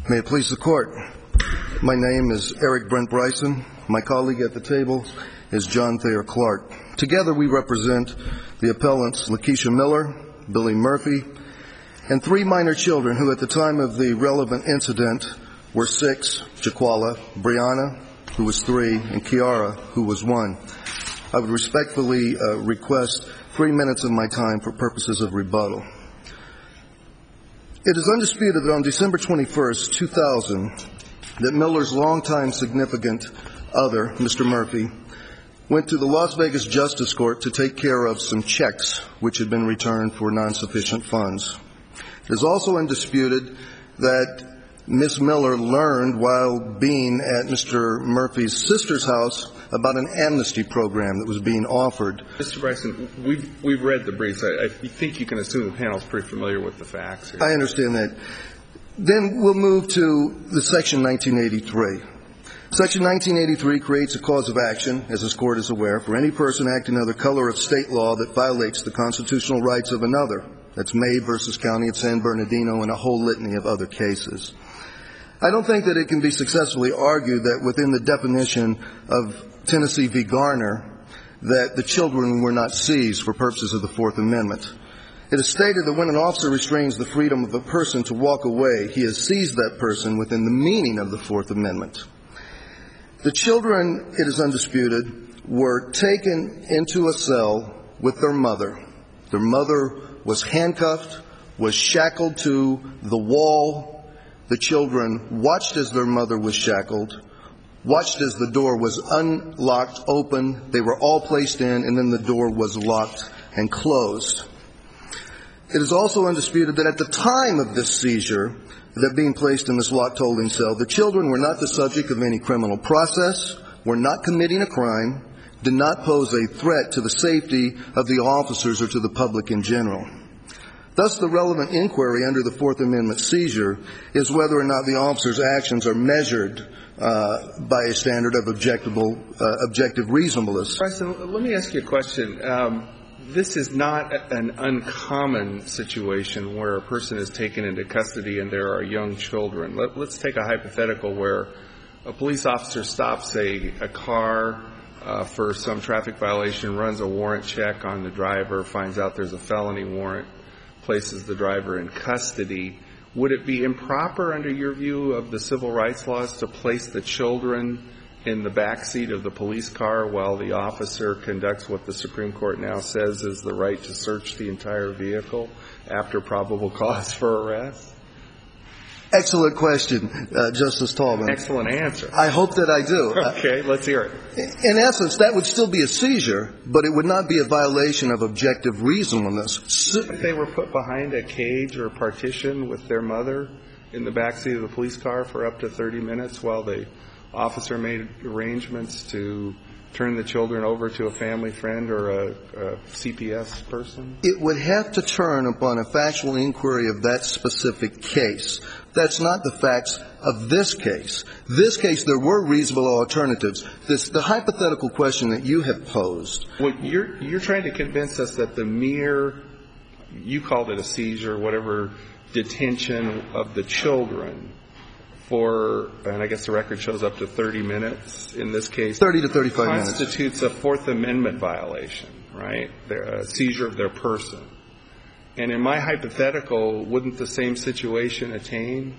May it please the Court. My name is Eric Brent Bryson. My colleague at the table is John Thayer Clark. Together we represent the appellants Lakeisha Miller, Billy Murphy, and three minor children who at the time of the relevant incident were 6, Jaquala, Brianna, who was 3, and Kiara, who was 1. I would respectfully request 3 minutes of my time for purposes of rebuttal. It is undisputed that on December 21st, 2000, that Miller's longtime significant other, Mr. Murphy, went to the Las Vegas Justice Court to take care of some checks which had been returned for non-sufficient funds. It is also undisputed that Ms. Miller learned while being at Mr. Murphy's sister's house about an amnesty program that was being offered. Mr. Bryson, we've read the briefs. I think you can assume the panel is pretty familiar with the facts here. I understand that. Then we'll move to the Section 1983. Section 1983 creates a cause of action, as this Court is aware, for any person acting under color of state law that violates the constitutional rights of another. That's May versus County of San Bernardino and a whole litany of other cases. I don't think that it can be successfully argued that within the definition of Tennessee v. Garner that the children were not seized for purposes of the Fourth Amendment. It is stated that when an officer restrains the freedom of a person to walk away, he has seized that person within the meaning of the Fourth Amendment. The children, it is undisputed, were taken into a cell with their mother. Their mother was handcuffed, was shackled to the wall. The children watched as their mother was shackled, watched as the door was unlocked, open. They were all placed in, and then the door was locked and closed. It is also undisputed that at the time of this seizure, that being placed in this locked holding cell, the children were not the subject of any criminal process, were not committing a crime, did not pose a threat to the safety of the officers or to the public in general. Thus, the relevant inquiry under the Fourth Amendment seizure is whether or not the officer's actions are measured by a standard of objective reasonableness. Bryson, let me ask you a question. This is not an uncommon situation where a person is taken into custody and there are young children. Let's take a hypothetical where a police officer stops a car for some traffic violation, runs a warrant check on the driver, finds out there's a felony warrant, places the driver in custody. Would it be improper under your view of the civil rights laws to place the children in the back seat of the police car while the officer conducts what the Supreme Court now says is the right to search the entire vehicle after probable cause for arrest? Excellent question, Justice Tallman. Excellent answer. I hope that I do. Okay, let's hear it. In essence, that would still be a seizure, but it would not be a violation of objective reasonableness. If they were put behind a cage or partition with their mother in the back seat of the police car for up to 30 minutes while the officer made arrangements to turn the children over to a family friend or a CPS person? It would have to turn upon a factual inquiry of that specific case. That's not the facts of this case. This case, there were reasonable alternatives. The hypothetical question that you have posed. Well, you're trying to convince us that the mere, you called it a seizure, whatever, detention of the children for, and I guess the record shows up to 30 minutes in this case. 30 to 35 minutes. Constitutes a Fourth Amendment violation, right? A seizure of their person. And in my hypothetical, wouldn't the same situation attain?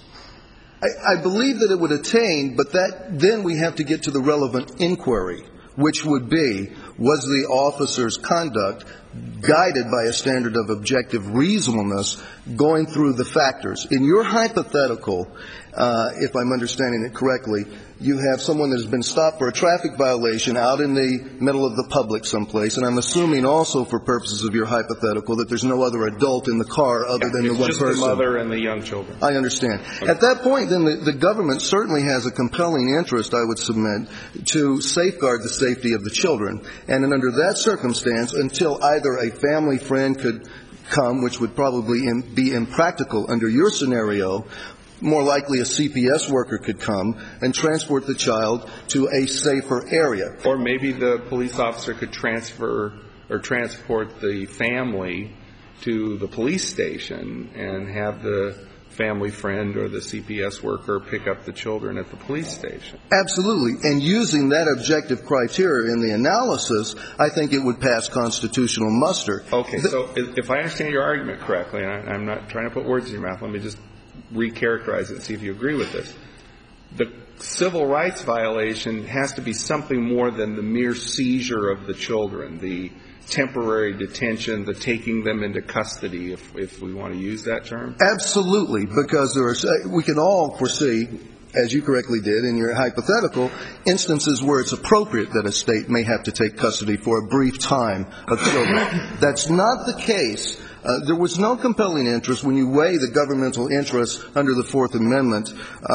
I believe that it would attain, but then we have to get to the relevant inquiry, which would be, was the officer's conduct guided by a standard of objective reasonableness going through the factors? In your hypothetical, if I'm understanding it correctly, you have someone that has been stopped for a traffic violation out in the middle of the public someplace, and I'm assuming also for purposes of your hypothetical that there's no other adult in the car other than the one person. It's just the mother and the young children. I understand. Okay. At that point, then, the government certainly has a compelling interest, I would submit, to safeguard the safety of the children. And under that circumstance, until either a family friend could come, which would probably be impractical under your scenario, more likely a CPS worker could come and transport the child to a safer area. Or maybe the police officer could transfer or transport the family to the police station and have the family friend or the CPS worker pick up the children at the police station. Absolutely. And using that objective criteria in the analysis, I think it would pass constitutional muster. Okay, so if I understand your argument correctly, and I'm not trying to put words in your mouth, let me just recharacterize it and see if you agree with this. The civil rights violation has to be something more than the mere seizure of the children, the temporary detention, the taking them into custody, if we want to use that term? Absolutely, because we can all foresee, as you correctly did in your hypothetical, instances where it's appropriate that a state may have to take custody for a brief time of children. That's not the case. There was no compelling interest when you weigh the governmental interests under the Fourth Amendment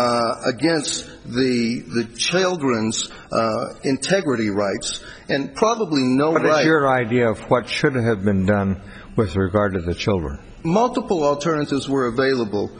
against the children's integrity rights, and probably no right. What is your idea of what should have been done with regard to the children? Multiple alternatives were available,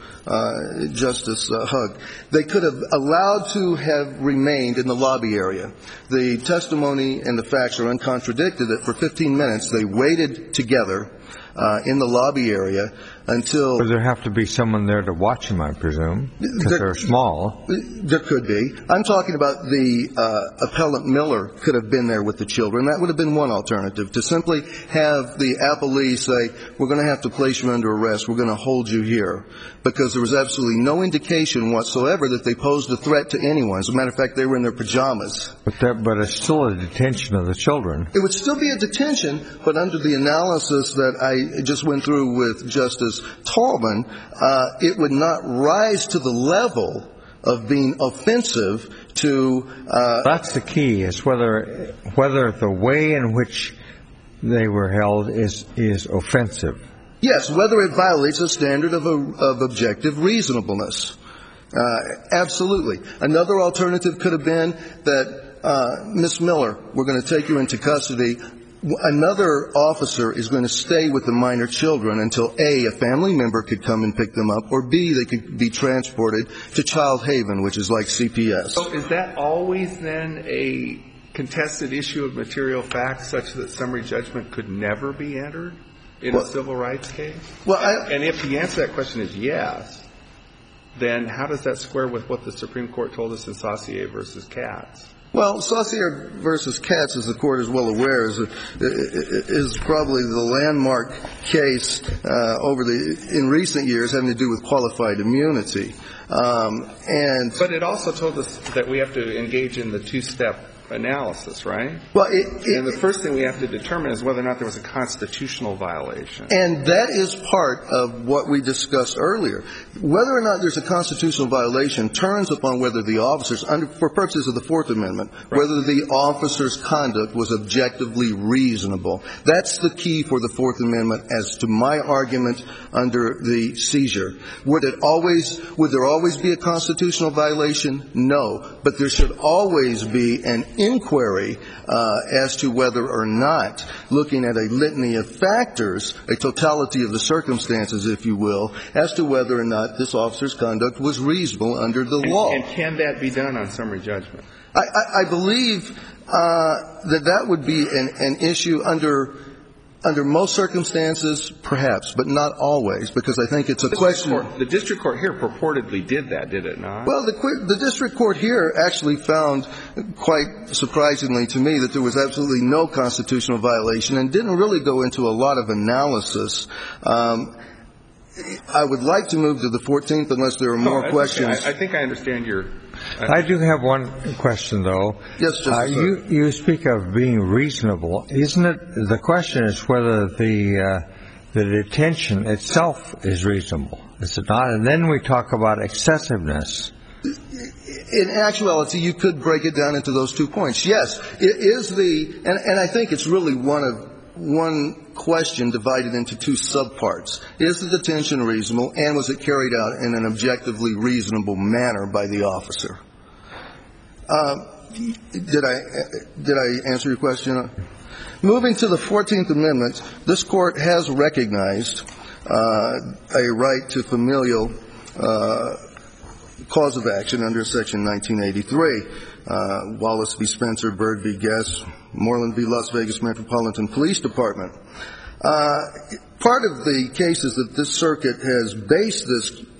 Justice Hugg. They could have allowed to have remained in the lobby area. The testimony and the facts are uncontradicted that for 15 minutes they waited together in the lobby area until... Does there have to be someone there to watch them, I presume, because they're small? There could be. I'm talking about the appellant Miller could have been there with the children. That would have been one alternative, to simply have the appellee say, we're going to have to place you under arrest, we're going to hold you here, because there was absolutely no indication whatsoever that they posed a threat to anyone. As a matter of fact, they were in their pajamas. But it's still a detention of the children. It would still be a detention, but under the analysis that I just went through with Justice Tallman, it would not rise to the level of being offensive to... That's the key, is whether the way in which they were held is offensive. Yes, whether it violates a standard of objective reasonableness. Absolutely. Another alternative could have been that, Miss Miller, we're going to take you into custody. Another officer is going to stay with the minor children until A, family member could come and pick them up, or B, they could be transported to Child Haven, which is like CPS. So is that always then a contested issue of material facts such that summary judgment could never be entered in a civil rights case? And if the answer to that question is yes, then how does that square with what the Supreme Court told us in Saussure versus Katz? Well, Saussure versus Katz, as the Court is well aware, is probably the landmark case in recent years having to do with qualified immunity. But it also told us that we have to engage in the two-step analysis, right? Well, and the first thing we have to determine is whether or not there was a constitutional violation. And that is part of what we discussed earlier. Whether or not there's a constitutional violation turns upon whether the officers, for purposes of the Fourth Amendment, whether the officer's conduct was objectively reasonable. That's the key for the Fourth Amendment as to my argument under the seizure. Would there always be a constitutional violation? No. But there should always be an inquiry as to whether or not, looking at a litany of factors, a totality of the circumstances, if you will, as to whether or not this officer's conduct was reasonable under the law. And can that be done on summary judgment? I believe that would be an issue under most circumstances, perhaps, but not always, because I think it's a question. The district court here purportedly did that, did it not? Well, the district court here actually found, quite surprisingly to me, that there was absolutely no constitutional violation and didn't really go into a lot of analysis. I would like to move to the 14th unless there are more questions. Okay. I think I understand your... I do have one question, though. Yes, Justice. You speak of being reasonable. Isn't it, the question is whether the detention itself is reasonable, is it not? And then we talk about excessiveness. In actuality, you could break it down into those 2 points. Yes, it is and I think it's really one question divided into 2 subparts. Is the detention reasonable, and was it carried out in an objectively reasonable manner by the officer? Did I answer your question? Moving to the 14th Amendment, this Court has recognized a right to familial cause of action under Section 1983. Wallace v. Spencer, Byrd v. Guest, Moreland v. Las Vegas Metropolitan Police Department. Part of the cases that this circuit has based this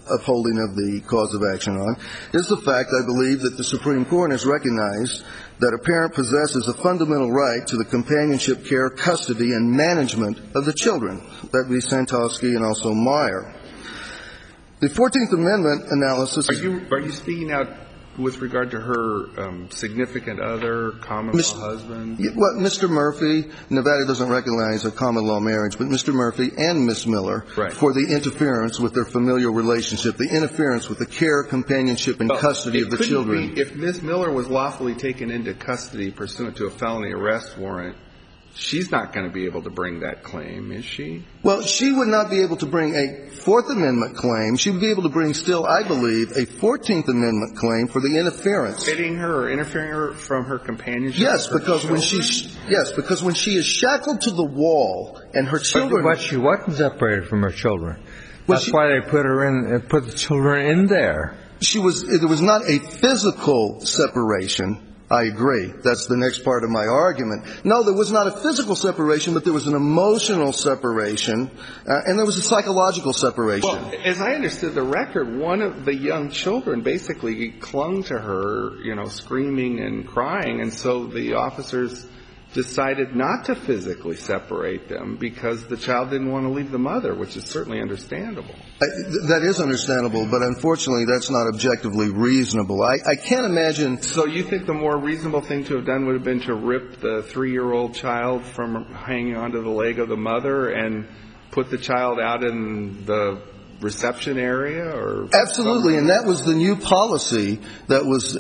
upholding of the cause of action on is the fact, I believe, that the Supreme Court has recognized that a parent possesses a fundamental right to the companionship, care, custody, and management of the children. That would be Santosky and also Meyer. The 14th Amendment analysis... Are you speaking out with regard to her significant other, common law husband? Well, Mr. Murphy, Nevada doesn't recognize a common law marriage, but Mr. Murphy and Miss Miller, for the interference with their familial relationship, the interference with the care, companionship, and custody of the children. If Miss Miller was lawfully taken into custody pursuant to a felony arrest warrant, she's not going to be able to bring that claim, is she? Well, she would not be able to bring a Fourth Amendment claim. She would be able to bring still, I believe, a 14th Amendment claim for the interference. Hitting her or interfering her from her companionship? Yes, because when she is shackled to the wall and her children... But she wasn't separated from her children. That's why they put the children in there. There was not a physical separation. I agree. That's the next part of my argument. No, there was not a physical separation, but there was an emotional separation, and there was a psychological separation. Well, as I understood the record, one of the young children basically clung to her, screaming and crying, and so the officers decided not to physically separate them because the child didn't want to leave the mother, which is certainly understandable. That is understandable, but unfortunately that's not objectively reasonable. I can't imagine... So you think the more reasonable thing to have done would have been to rip the 3-year-old child from hanging onto the leg of the mother and put the child out in the reception area? Or absolutely, and that was the new policy that was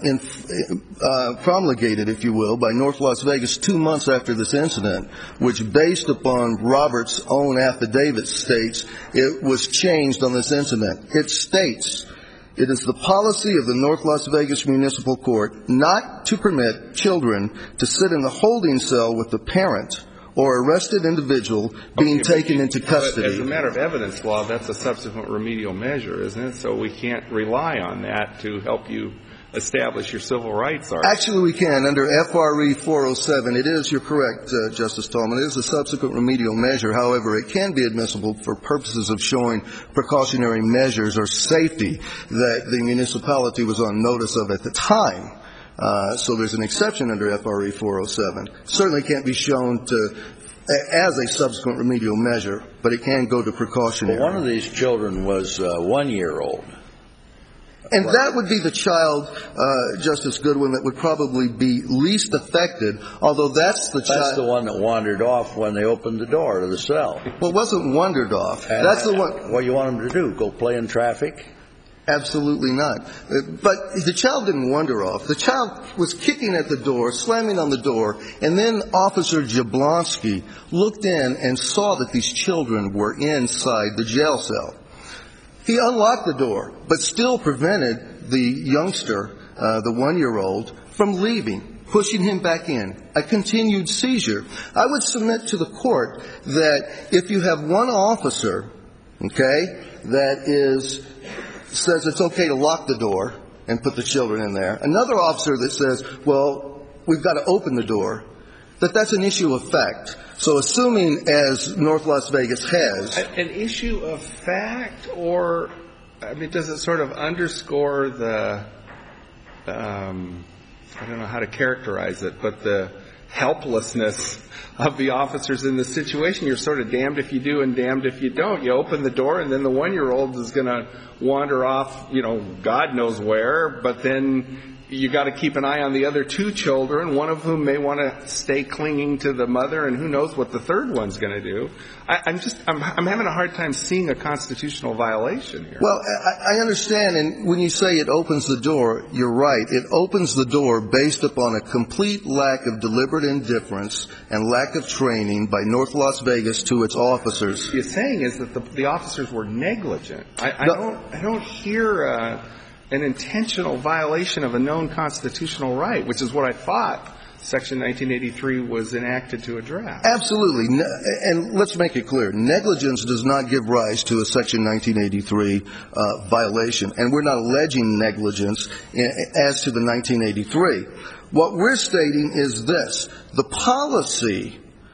promulgated, if you will, by North Las Vegas 2 months after this incident, which, based upon Robert's own affidavit, states it was changed on this incident. It states, it is the policy of the North Las Vegas Municipal Court not to permit children to sit in the holding cell with the parent or arrested individual being taken into custody. But as a matter of evidence law, that's a subsequent remedial measure, isn't it? So we can't rely on that to help you establish your civil rights argument. Actually, we can. Under FRE 407, it is, you're correct, Justice Tallman, it is a subsequent remedial measure. However, it can be admissible for purposes of showing precautionary measures or safety that the municipality was on notice of at the time. So there's an exception under FRE 407. Certainly can't be shown as a subsequent remedial measure, but it can go to precautionary. But one of these children was 1 year old. And that would be the child, Justice Goodwin, that would probably be least affected, although that's the child... That's the one that wandered off when they opened the door to the cell. Well, it wasn't wandered off. And that's the one... What do you want him to do, go play in traffic? Absolutely not. But the child didn't wander off. The child was kicking at the door, slamming on the door, and then Officer Jablonski looked in and saw that these children were inside the jail cell. He unlocked the door, but still prevented the youngster, the 1-year-old, from leaving, pushing him back in. A continued seizure. I would submit to the court that if you have one officer, that says it's okay to lock the door and put the children in there, another officer that says, well, we've got to open the door, that's an issue of fact. So assuming, as North Las Vegas has... An issue of fact, or, does it sort of underscore the, I don't know how to characterize it, but the helplessness of the officers in this situation? You're sort of damned if you do and damned if you don't. You open the door and then the 1-year-old is going to wander off, God knows where, but then you got to keep an eye on the other 2 children, one of whom may want to stay clinging to the mother, and who knows what the third one's going to do. I'm having a hard time seeing a constitutional violation here. Well, I understand, and when you say it opens the door, you're right. It opens the door based upon a complete lack of deliberate indifference and lack of training by North Las Vegas to its officers. What you're saying is that the officers were negligent. I don't hear an intentional violation of a known constitutional right, which is what I thought Section 1983 was enacted to address. Absolutely. And let's make it clear. Negligence does not give rise to a Section 1983 violation. And we're not alleging negligence as to the 1983. What we're stating is this. The policy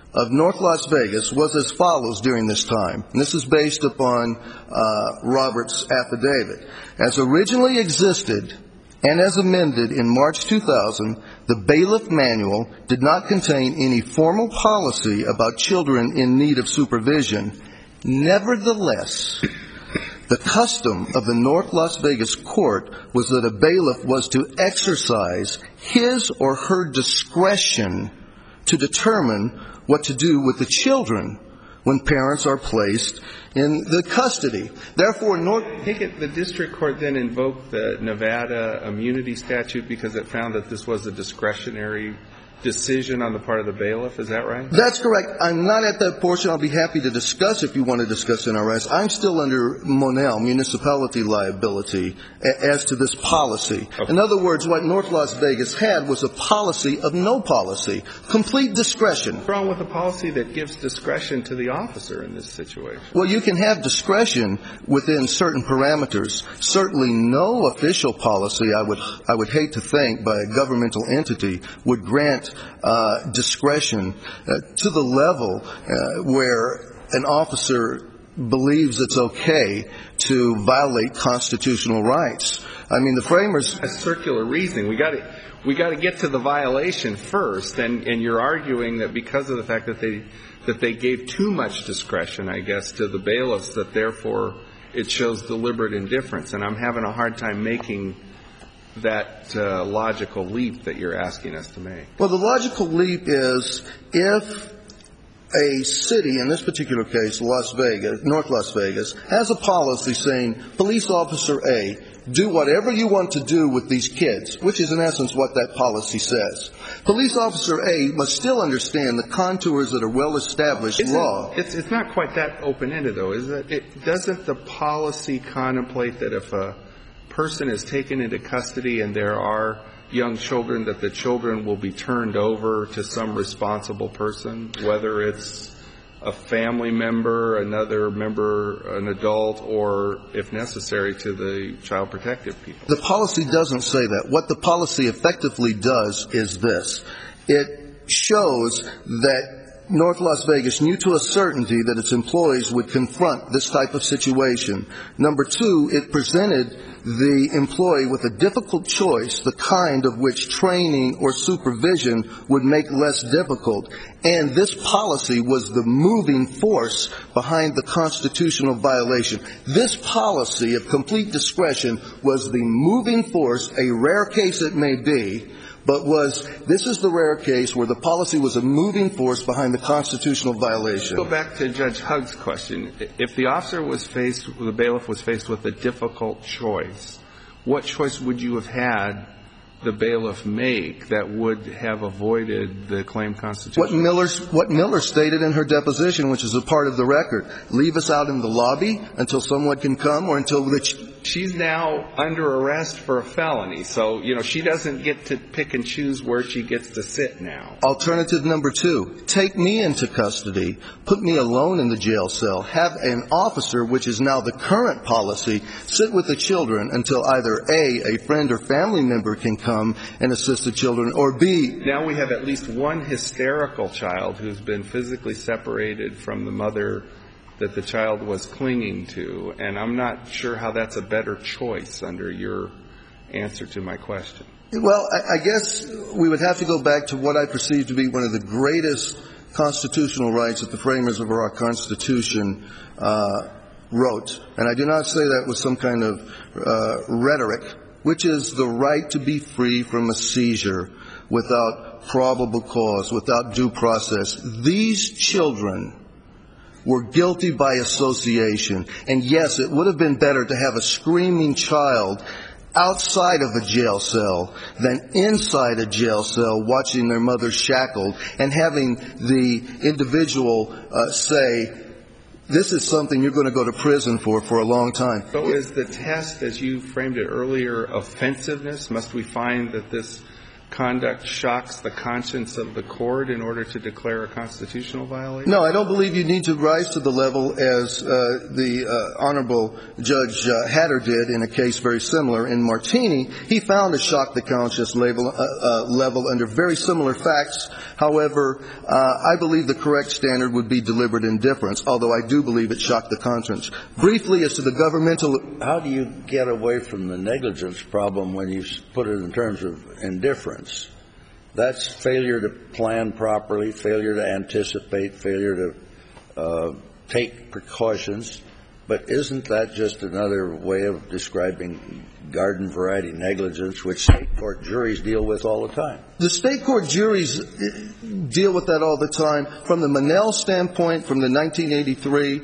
of North Las Vegas was as follows during this time. And this is based upon Robert's affidavit. As originally existed and as amended in March 2000, the bailiff manual did not contain any formal policy about children in need of supervision. Nevertheless, the custom of the North Las Vegas court was that a bailiff was to exercise his or her discretion to determine what to do with the children when parents are placed in the custody. Therefore, I think the district court then invoked the Nevada immunity statute because it found that this was a discretionary decision on the part of the bailiff. Is that right? That's correct. I'm not at that portion. I'll be happy to discuss if you want to discuss NRS. I'm still under Monell, municipality liability, as to this policy. Okay. In other words, what North Las Vegas had was a policy of no policy, complete discretion. What's wrong with a policy that gives discretion to the officer in this situation? Well, you can have discretion within certain parameters. Certainly no official policy, I would hate to think, by a governmental entity would grant discretion to the level where an officer believes it's okay to violate constitutional rights. I mean, the framers... A circular reasoning. We got to get to the violation first, and you're arguing that because of the fact that they gave too much discretion, I guess, to the bailiffs, that therefore it shows deliberate indifference. And I'm having a hard time making that logical leap that you're asking us to make. Well, the logical leap is if a city, in this particular case, Las Vegas, North Las Vegas, has a policy saying, police officer A, do whatever you want to do with these kids, which is in essence what that policy says. Police officer A must still understand the contours that are well-established law. It's not quite that open-ended, though, is it? Doesn't the policy contemplate that if a person is taken into custody and there are young children, that the children will be turned over to some responsible person, whether it's a family member, another member, an adult, or, if necessary, to the child protective people? The policy doesn't say that. What the policy effectively does is this. It shows that North Las Vegas knew to a certainty that its employees would confront this type of situation. Number two, it presented the employee with a difficult choice, the kind of which training or supervision would make less difficult. And this policy was the moving force behind the constitutional violation. This policy of complete discretion was the moving force, a rare case it may be, but this is the rare case where the policy was a moving force behind the constitutional violation. Let's go back to Judge Hugg's question. If the the bailiff was faced with a difficult choice, what choice would you have had the bailiff make that would have avoided the claimed constitution? What Miller stated in her deposition, which is a part of the record, leave us out in the lobby until someone can come or until She's now under arrest for a felony, so, she doesn't get to pick and choose where she gets to sit now. Alternative number two, take me into custody, put me alone in the jail cell, have an officer, which is now the current policy, sit with the children until either A, a friend or family member can come and assist the children, or B. Now we have at least one hysterical child who's been physically separated from the mother that the child was clinging to, and I'm not sure how that's a better choice under your answer to my question. Well, I guess we would have to go back to what I perceive to be one of the greatest constitutional rights that the framers of our Constitution wrote. And I do not say that with some kind of rhetoric, which is the right to be free from a seizure without probable cause, without due process. These children were guilty by association. And yes, it would have been better to have a screaming child outside of a jail cell than inside a jail cell watching their mother shackled and having the individual say, this is something you're going to go to prison for a long time. So is the test, as you framed it earlier, offensiveness? Must we find that this conduct shocks the conscience of the court in order to declare a constitutional violation? No, I don't believe you need to rise to the level as the Honorable Judge Hatter did in a case very similar. In Martini, he found a shock the conscience level under very similar facts. However, I believe the correct standard would be deliberate indifference, although I do believe it shocked the conscience. Briefly, as to the governmental... How do you get away from the negligence problem when you put it in terms of indifference? That's failure to plan properly, failure to anticipate, failure to take precautions. But isn't that just another way of describing garden variety negligence, which state court juries deal with all the time? The state court juries deal with that all the time. From the Monell standpoint, from the 1983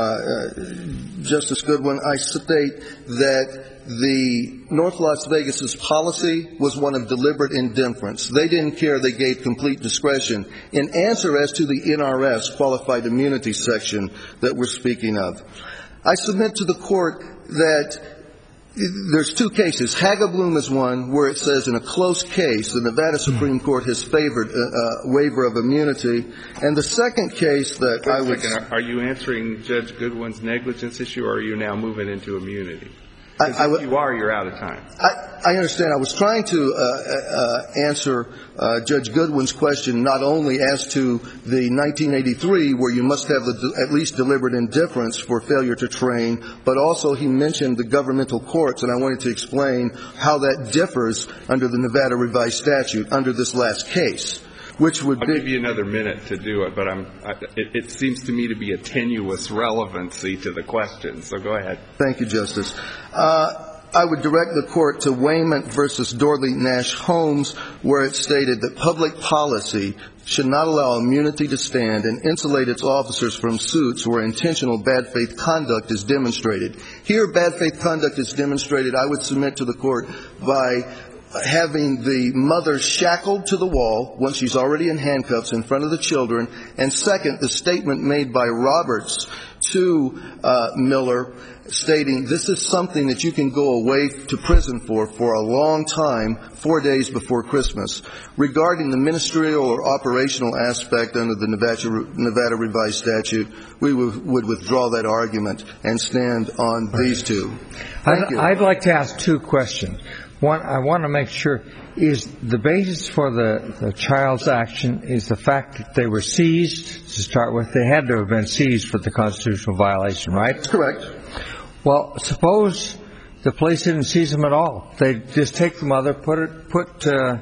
Justice Goodwin, I state that the North Las Vegas's policy was one of deliberate indifference. They didn't care. They gave complete discretion. In answer as to the NRS qualified immunity section that we're speaking of, I submit to the court that there's two cases. Hagabloom is one where it says in a close case the Nevada Supreme Court has favored a waiver of immunity. And the second case that I would... Are you answering Judge Goodwin's negligence issue, or are you now moving into immunity? If you are, you're out of time. I understand. I was trying to answer Judge Goodwin's question not only as to the 1983, where you must have at least deliberate indifference for failure to train, but also he mentioned the governmental courts, and I wanted to explain how that differs under the Nevada revised statute under this last case, which would be... I'll give you another minute to do it, but it seems to me to be a tenuous relevancy to the question, so go ahead. Thank you, Justice. I would direct the court to Wayment versus Dorley Nash Holmes, where it stated that public policy should not allow immunity to stand and insulate its officers from suits where intentional bad faith conduct is demonstrated. Here, bad faith conduct is demonstrated, I would submit to the court, by having the mother shackled to the wall once she's already in handcuffs in front of the children, and second, the statement made by Roberts to Miller stating this is something that you can go away to prison for a long time, 4 days before Christmas. Regarding the ministerial or operational aspect under the Nevada revised statute, we would withdraw that argument and stand on these two. Thank you. I'd like to ask two questions. One, I want to make sure, is the basis for the child's action is the fact that they were seized to start with? They had to have been seized for the constitutional violation, right? That's correct. Well, suppose the police didn't seize them at all. They just take the mother, put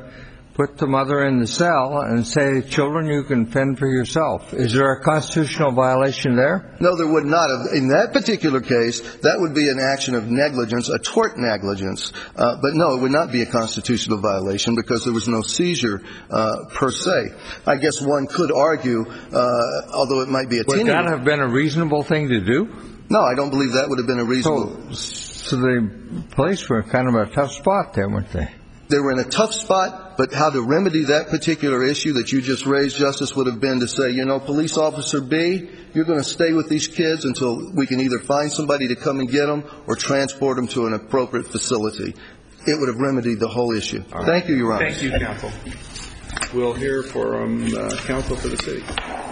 the mother in the cell and say, children, you can fend for yourself. Is there a constitutional violation there? No, there would not have. In that particular case, that would be an action of negligence, a tort negligence. But no, it would not be a constitutional violation because there was no seizure per se. I guess one could argue, although it might be a Would that have been a reasonable thing to do? No, I don't believe that would have been a reasonable. So the police were kind of a tough spot there, weren't they? They were in a tough spot, but how to remedy that particular issue that you just raised, Justice, would have been to say, police officer B, you're going to stay with these kids until we can either find somebody to come and get them or transport them to an appropriate facility. It would have remedied the whole issue. Right. Thank you, Your Honor. Thank you, counsel. We'll hear from counsel for the city.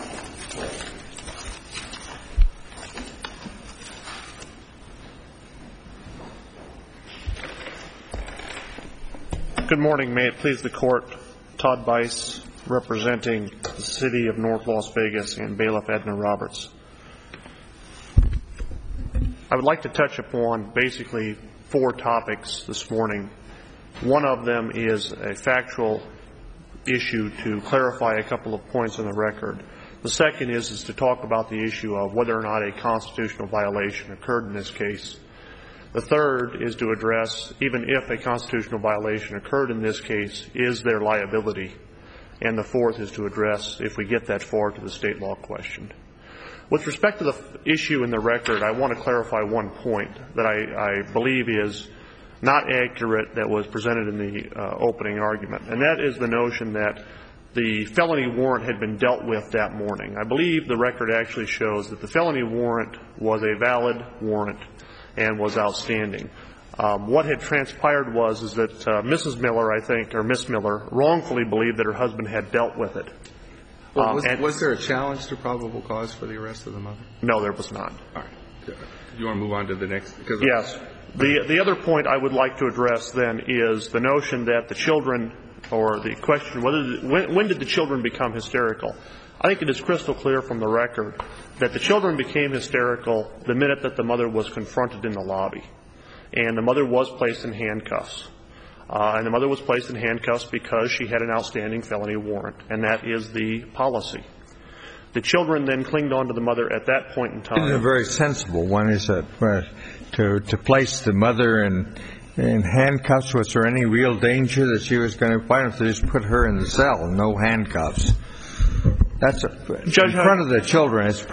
Good morning. May it please the Court. Todd Bice, representing the City of North Las Vegas and Bailiff Edna Roberts. I would like to touch upon basically 4 topics this morning. One of them is a factual issue to clarify a couple of points in the record. The second is to talk about the issue of whether or not a constitutional violation occurred in this case. The third is to address, even if a constitutional violation occurred in this case, is there liability? And the fourth is to address, if we get that far, to the state law question. With respect to the issue in the record, I want to clarify one point that I believe is not accurate that was presented in the opening argument, and that is the notion that the felony warrant had been dealt with that morning. I believe the record actually shows that the felony warrant was a valid warrant and was outstanding. What had transpired is that Mrs. Miller, I think, or Miss Miller, wrongfully believed that her husband had dealt with it. Was there a challenge to probable cause for the arrest of the mother? No, there was not. All right. Do you want to move on to the next? Yes. The other point I would like to address then is the notion that the children, or the question when did the children become hysterical? I think it is crystal clear from the record that the children became hysterical the minute that the mother was confronted in the lobby. And the mother was placed in handcuffs. And the mother was placed in handcuffs because she had an outstanding felony warrant, and that is the policy. The children then clinged on to the mother at that point in time. A very sensible one is that to place the mother in handcuffs. Was there any real danger that she was going to? Why don't they just put her in the cell, no handcuffs? That's in front of the children. It's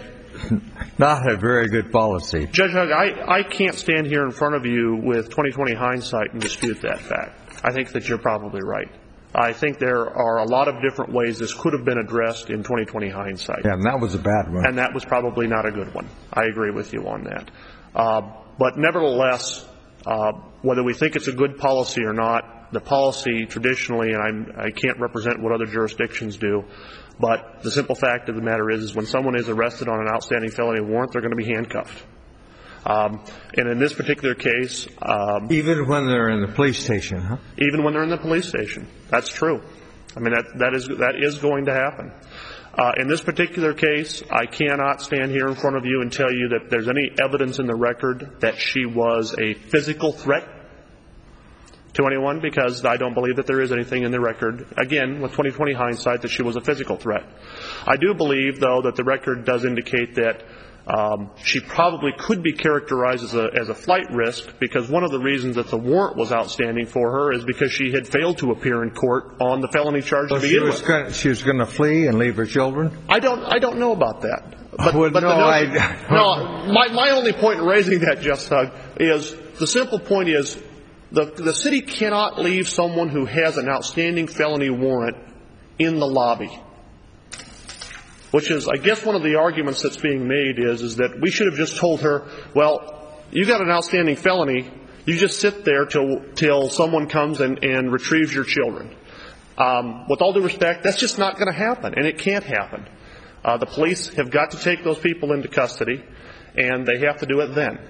not a very good policy. Judge Hugg, I can't stand here in front of you with 20/20 hindsight and dispute that fact. I think that you're probably right. I think there are a lot of different ways this could have been addressed in 20/20 hindsight. Yeah, and that was a bad one. And that was probably not a good one. I agree with you on that. But nevertheless, whether we think it's a good policy or not, the policy traditionally, and I can't represent what other jurisdictions do, but the simple fact of the matter is when someone is arrested on an outstanding felony warrant, they're going to be handcuffed. And in this particular case... even when they're in the police station, huh? Even when they're in the police station. That's true. I mean, that is going to happen. In this particular case, I cannot stand here in front of you and tell you that there's any evidence in the record that she was a physical threat to anyone, because I don't believe that there is anything in the record, again, with 20/20 hindsight, that she was a physical threat. I do believe, though, that the record does indicate that she probably could be characterized as a flight risk, because one of the reasons that the warrant was outstanding for her is because she had failed to appear in court on the felony charge to begin with. She was going to flee and leave her children? I don't know about that. My only point in raising that, Justice Hugg, is the simple point is the city cannot leave someone who has an outstanding felony warrant in the lobby. Which is, I guess, one of the arguments that's being made is that we should have just told her, well, you got an outstanding felony, you just sit there till someone comes and retrieves your children. With all due respect, that's just not going to happen, and it can't happen. The police have got to take those people into custody, and they have to do it then.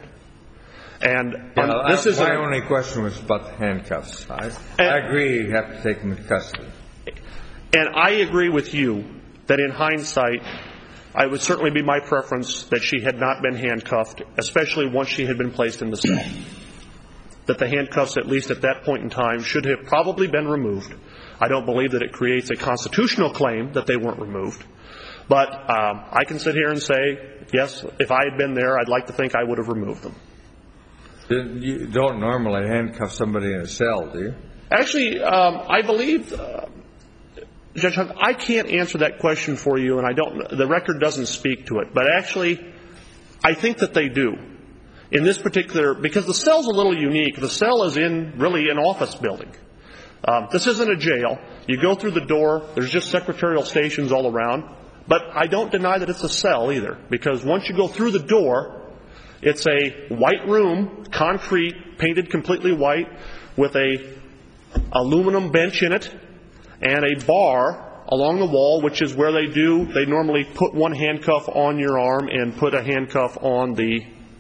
My only question was about the handcuffs. I agree you have to take them into custody. And I agree with you that in hindsight, it would certainly be my preference that she had not been handcuffed, especially once she had been placed in the cell. That the handcuffs, at least at that point in time, should have probably been removed. I don't believe that it creates a constitutional claim that they weren't removed. But I can sit here and say, yes, if I had been there, I'd like to think I would have removed them. You don't normally handcuff somebody in a cell, do you? Actually, I believe... Judge Hunt, I can't answer that question for you, and the record doesn't speak to it. But actually, I think that they do. In this particular, because the cell's a little unique. The cell is really an office building. This isn't a jail. You go through the door, there's just secretarial stations all around. But I don't deny that it's a cell either, because once you go through the door, it's a white room, concrete, painted completely white, with a aluminum bench in it, and a bar along the wall, which is where they normally put one handcuff on your arm and put a handcuff on the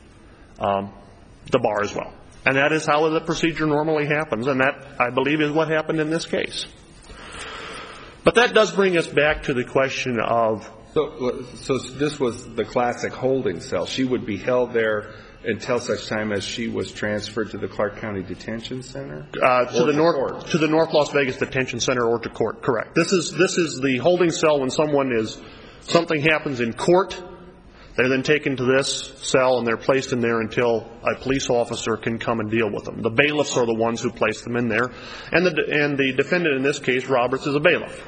bar as well. And that is how the procedure normally happens, and that, I believe, is what happened in this case. But that does bring us back to the question of... So this was the classic holding cell. She would be held there until such time as she was transferred to the Clark County Detention Center? To the North Las Vegas Detention Center or to court, correct. This is the holding cell when something happens in court. They're then taken to this cell and they're placed in there until a police officer can come and deal with them. The bailiffs are the ones who place them in there. And the defendant in this case, Roberts, is a bailiff.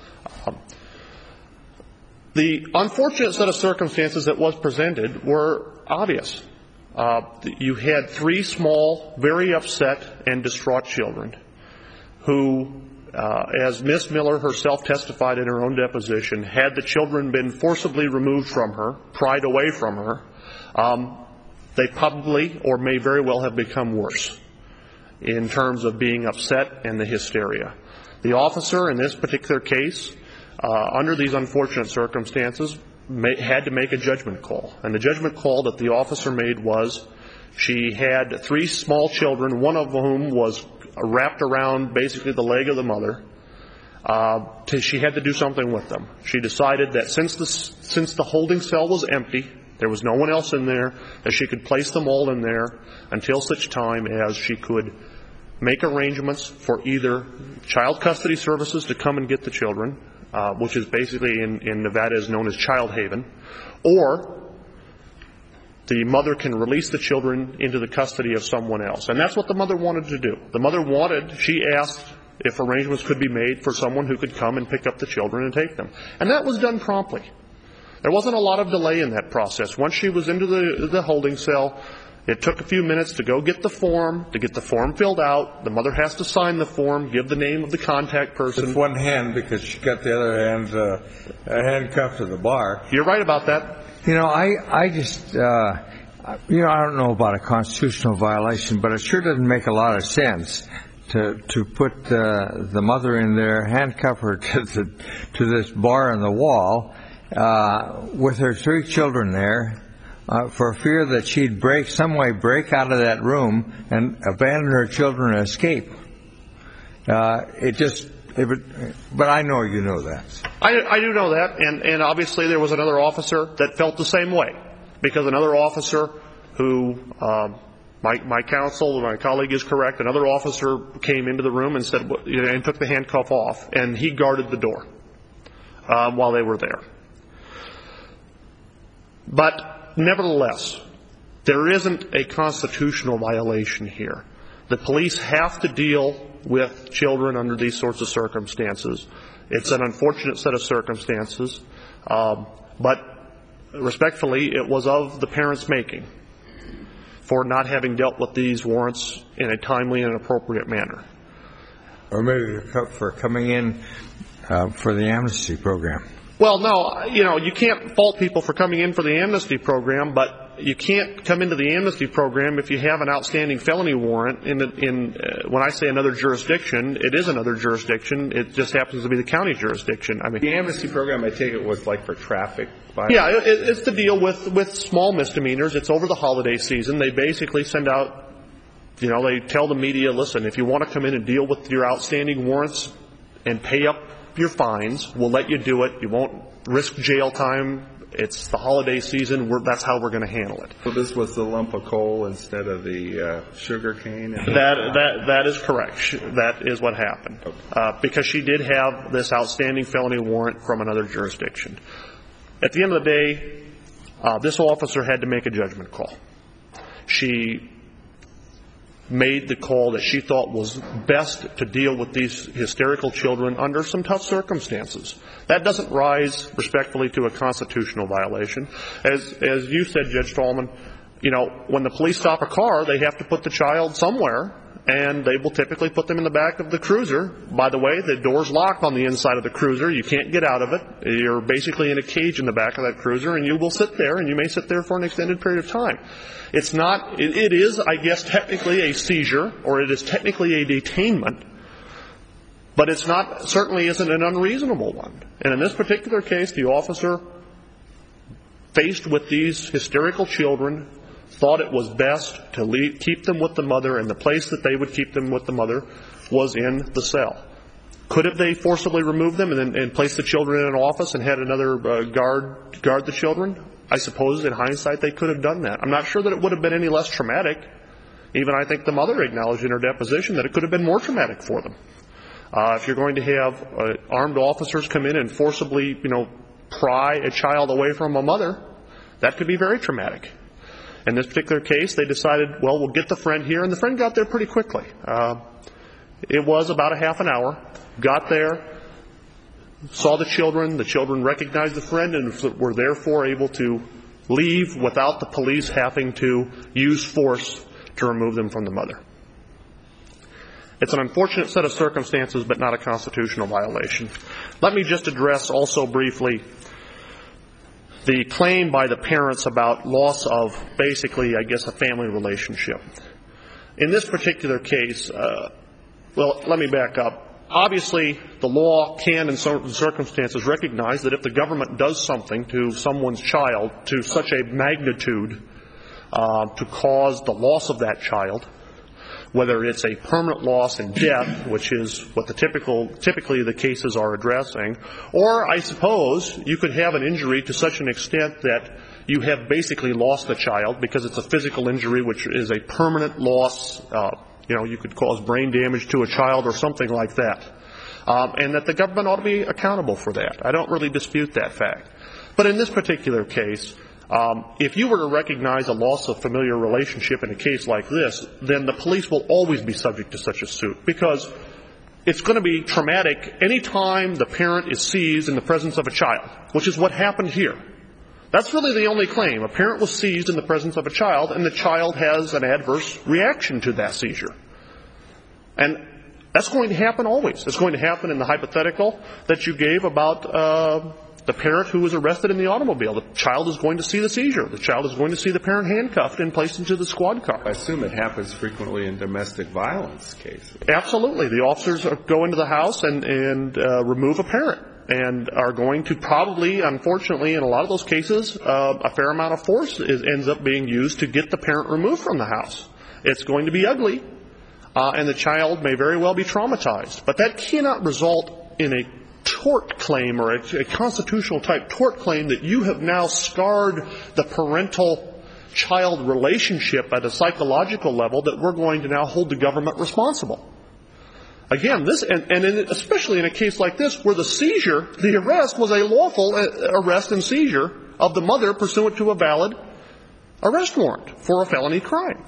The unfortunate set of circumstances that was presented were obvious. You had 3 small, very upset and distraught children who, as Miss Miller herself testified in her own deposition, had the children been forcibly removed from her, pried away from her, they probably or may very well have become worse in terms of being upset and the hysteria. The officer in this particular case, under these unfortunate circumstances, had to make a judgment call. And the judgment call that the officer made was she had 3 small children, one of whom was wrapped around basically the leg of the mother. She had to do something with them. She decided that since the holding cell was empty, there was no one else in there, that she could place them all in there until such time as she could make arrangements for either child custody services to come and get the children, which is basically in Nevada is known as child haven, or the mother can release the children into the custody of someone else. And that's what the mother wanted to do. She asked if arrangements could be made for someone who could come and pick up the children and take them. And that was done promptly. There wasn't a lot of delay in that process. Once she was into the holding cell, it took a few minutes to go get the form filled out. The mother has to sign the form, give the name of the contact person. With one hand, because she got the other hand handcuffed to the bar. You're right about that. I just, I don't know about a constitutional violation, but it sure doesn't make a lot of sense to put the mother in there, handcuff her to this bar on the wall, with her 3 children there, for fear that she'd some way break out of that room and abandon her children and escape. But I know you know that. I do know that, and obviously there was another officer that felt the same way, because another officer who, my counsel, my colleague is correct, another officer came into the room and said, and took the handcuff off, and he guarded the door while they were there. But nevertheless, there isn't a constitutional violation here. The police have to deal with children under these sorts of circumstances. It's an unfortunate set of circumstances, but respectfully, it was of the parents' making for not having dealt with these warrants in a timely and appropriate manner. Or maybe for coming in for the amnesty program. Well, no, you can't fault people for coming in for the amnesty program, but you can't come into the amnesty program if you have an outstanding felony warrant when I say another jurisdiction, it is another jurisdiction. It just happens to be the county jurisdiction. I mean, the amnesty program, I take it, was like for traffic violence? Yeah, it's to deal with small misdemeanors. It's over the holiday season. They basically send out, they tell the media, listen, if you want to come in and deal with your outstanding warrants and pay up your fines, we'll let you do it. You won't risk jail time. It's the holiday season. That's how we're going to handle it. So this was the lump of coal instead of the sugar cane? That is correct. That is what happened. Okay. Because she did have this outstanding felony warrant from another jurisdiction. At the end of the day, this officer had to make a judgment call. She made the call that she thought was best to deal with these hysterical children under some tough circumstances. That doesn't rise respectfully to a constitutional violation. As you said, Judge Tallman, when the police stop a car, they have to put the child somewhere, and they will typically put them in the back of the cruiser. By the way, the door's locked on the inside of the cruiser. You can't get out of it. You're basically in a cage in the back of that cruiser, and you will sit there, and you may sit there for an extended period of time. It is, I guess, technically a seizure, or it is technically a detainment, but certainly isn't an unreasonable one. And in this particular case, the officer, faced with these hysterical children, thought it was best to keep them with the mother, and the place that they would keep them with the mother was in the cell. Could have they forcibly removed them and placed the children in an office and had another guard the children? I suppose in hindsight they could have done that. I'm not sure that it would have been any less traumatic. Even I think the mother acknowledged in her deposition that it could have been more traumatic for them. If you're going to have armed officers come in and forcibly, pry a child away from a mother, that could be very traumatic. In this particular case, they decided, well, we'll get the friend here, and the friend got there pretty quickly. It was about a half an hour. Got there, saw the children recognized the friend, and were therefore able to leave without the police having to use force to remove them from the mother. It's an unfortunate set of circumstances, but not a constitutional violation. Let me just address also briefly the claim by the parents about loss of basically, I guess, a family relationship. In this particular case, well, let me back up. Obviously, the law can, in certain circumstances, recognize that if the government does something to someone's child to such a magnitude to cause the loss of that child, whether it's a permanent loss and death, which is what typically the cases are addressing, or I suppose you could have an injury to such an extent that you have basically lost the child because it's a physical injury, which is a permanent loss. You could cause brain damage to a child or something like that. And that the government ought to be accountable for that. I don't really dispute that fact. But in this particular case, if you were to recognize a loss of familiar relationship in a case like this, then the police will always be subject to such a suit, because it's going to be traumatic any time the parent is seized in the presence of a child, which is what happened here. That's really the only claim. A parent was seized in the presence of a child, and the child has an adverse reaction to that seizure. And that's going to happen always. It's going to happen in the hypothetical that you gave about the parent who was arrested in the automobile. The child is going to see the seizure. The child is going to see the parent handcuffed and placed into the squad car. I assume it happens frequently in domestic violence cases. Absolutely. The officers go into the house and remove a parent, and are going to probably, unfortunately, in a lot of those cases, a fair amount of force ends up being used to get the parent removed from the house. It's going to be ugly, and the child may very well be traumatized. But that cannot result in a tort claim or a constitutional type tort claim that you have now scarred the parental-child relationship at a psychological level that we're going to now hold the government responsible. Again, especially in a case like this where the arrest was a lawful arrest and seizure of the mother pursuant to a valid arrest warrant for a felony crime.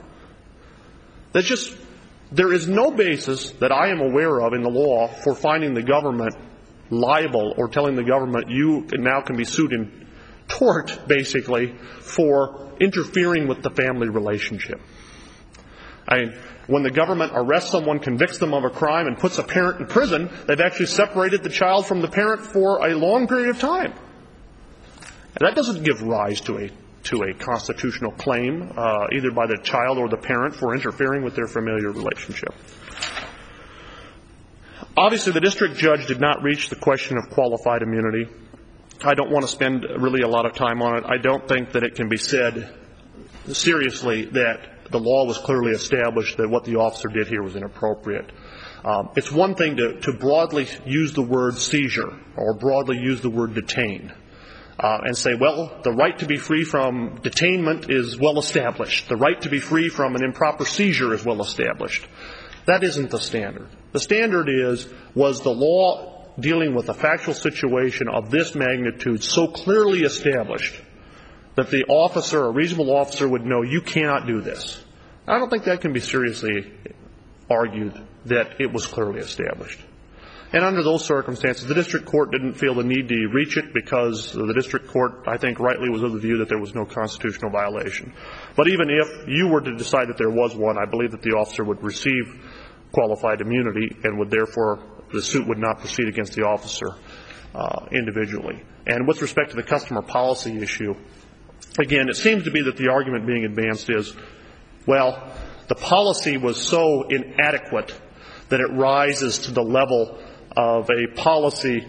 There is no basis that I am aware of in the law for finding the government liable or telling the government you now can be sued in tort, basically, for interfering with the family relationship. When the government arrests someone, convicts them of a crime, and puts a parent in prison, they've actually separated the child from the parent for a long period of time. And that doesn't give rise to a constitutional claim, either by the child or the parent, for interfering with their familiar relationship. Obviously, the district judge did not reach the question of qualified immunity. I don't want to spend really a lot of time on it. I don't think that it can be said seriously that the law was clearly established that what the officer did here was inappropriate. It's one thing to broadly use the word seizure or broadly use the word detain and say, well, the right to be free from detainment is well established. The right to be free from an improper seizure is well established. That isn't the standard. The standard was the law dealing with a factual situation of this magnitude so clearly established that the officer, a reasonable officer, would know you cannot do this. I don't think that can be seriously argued that it was clearly established. And under those circumstances, the district court didn't feel the need to reach it because the district court, I think, rightly was of the view that there was no constitutional violation. But even if you were to decide that there was one, I believe that the officer would receive qualified immunity and would therefore, the suit would not proceed against the officer individually. And with respect to the customer policy issue, again, it seems to be that the argument being advanced is, well, the policy was so inadequate that it rises to the level of a policy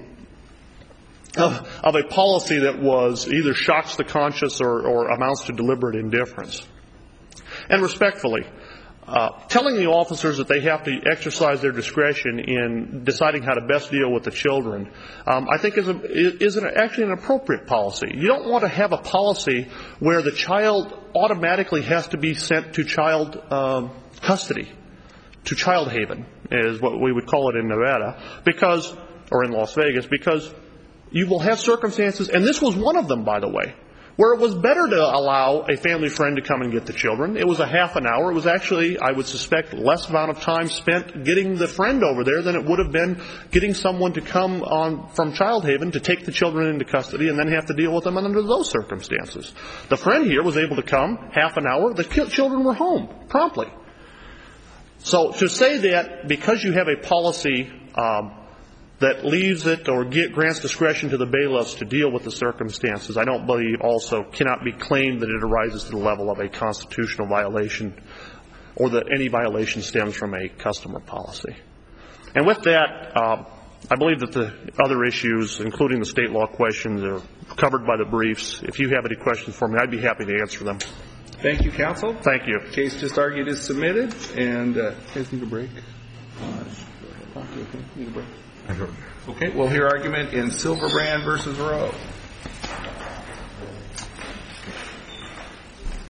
that was either shocks the conscience or amounts to deliberate indifference. And respectfully, telling the officers that they have to exercise their discretion in deciding how to best deal with the children, I think is actually an appropriate policy. You don't want to have a policy where the child automatically has to be sent to child custody, to child haven, is what we would call it in Nevada, or in Las Vegas, because you will have circumstances, and this was one of them, by the way, where it was better to allow a family friend to come and get the children. It was a half an hour. It was actually, I would suspect, less amount of time spent getting the friend over there than it would have been getting someone to come on from child haven to take the children into custody and then have to deal with them under those circumstances. The friend here was able to come half an hour. The children were home promptly. So to say that because you have a policy that leaves it or grants discretion to the bailiffs to deal with the circumstances, I don't believe also cannot be claimed that it arises to the level of a constitutional violation or that any violation stems from a customer policy. And with that, I believe that the other issues, including the state law questions, are covered by the briefs. If you have any questions for me, I'd be happy to answer them. Thank you, counsel. Thank you. The case just argued is submitted. And need a break? Need a break? Okay, we'll hear argument in Silverbrand versus Rowe.